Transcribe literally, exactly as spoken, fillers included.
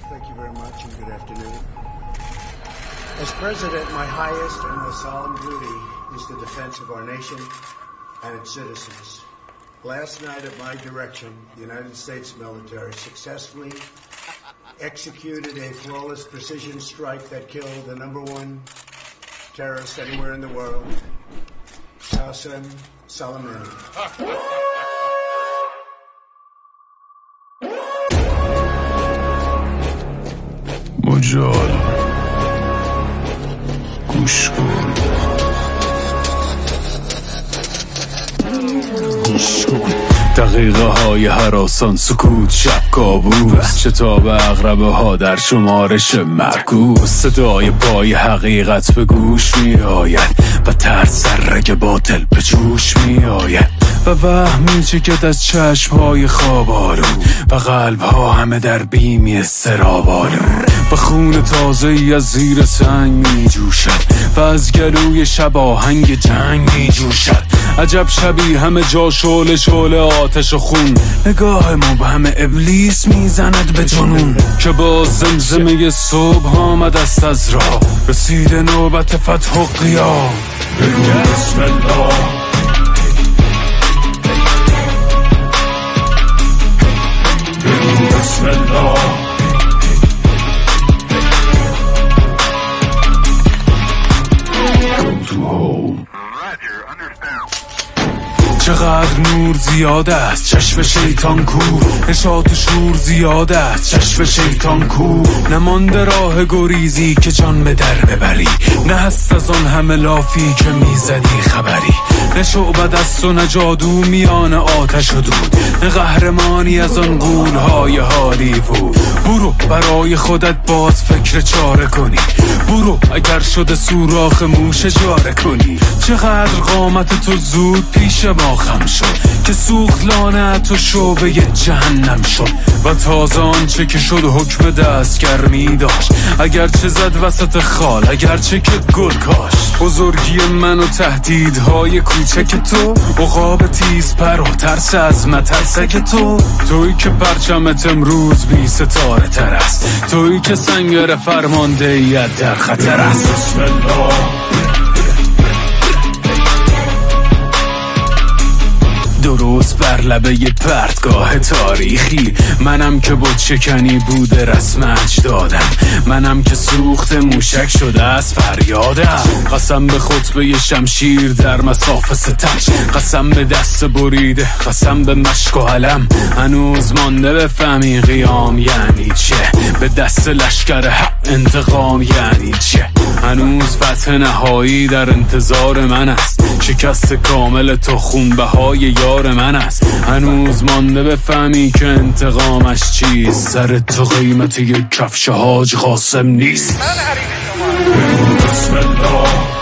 Thank you very much and good afternoon. As President, my highest and most solemn duty is the defense of our nation and its citizens. Last night, at my direction, the United States military successfully executed a flawless precision strike that killed the number one terrorist anywhere in the world, Qasem Soleimani. مجال گوش کن گوش کن دقیقه های هراسان سکوت شب کابوس شتاب اغربه ها در شمارش معکوس صدای پای حقیقت به گوش می آید و ترس در رگ باطل به جوش می آید و وهم می چکد از چشم های خواب آلو و قلب ها همه در بیمی استراب آلو و خون تازه ای از زیر سنگ می جوشد و از گلوی شب آهنگ جنگ می جوشد عجب شبی همه جا شعله شعله آتش و خون نگاه مبهم ابلیس میزند به جنون که باز زمزمه صبح آمد است از راه رسید نوبت فتح و قیام بگو بسم الله بگو بسم الله Go to home. چقدر نور زیاده است چشم شیطان کو نشاط و شور زیاده است چشم شیطان کو نمانده راه گریزی که جان به در ببری نه هست از آن همه لافی که میزدی خبری نه شعبد است و نه جادو میان آتش و دود نه قهرمانی از آن غول‌های هالیوود برو برای خودت باز فکر چاره کنی برو اگر شده سوراخ موش جاره کنی چقدر قامت تو زود پیش ما خم شد که سوخت لانت و شعبه جهنم شد و تازه آنچه که شد حکم دستگرمی داشت اگرچه زد وسط خال اگرچه که گل کاشت بزرگی من و تهدیدهای کوچک تو عقاب تیز پر و ترس از مترسک تو تویی که پرچمت امروز بی ستاره تر است تویی که سنگر فرماندهیت در خطر است بسم الله درست بر لبه ی پرتگاه تاریخی منم که بود شکنی بوده رسم اجدادم منم که سوخت موشک شده از فریادم قسم به خطبه ی شمشیر در مساف ستم قسم به دست بریده قسم به مشک و علم هنوز مانده بفهمی قیام یعنی چه به دست لشکر حق انتقام یعنی چه هنوز فتح نهایی در انتظار من است شکست کامل تو خونبهای یار من است هنوز مانده بفهمی که انتقامش چیست سر تو قیمت یک کفش حاج قاسم نیست بسم الله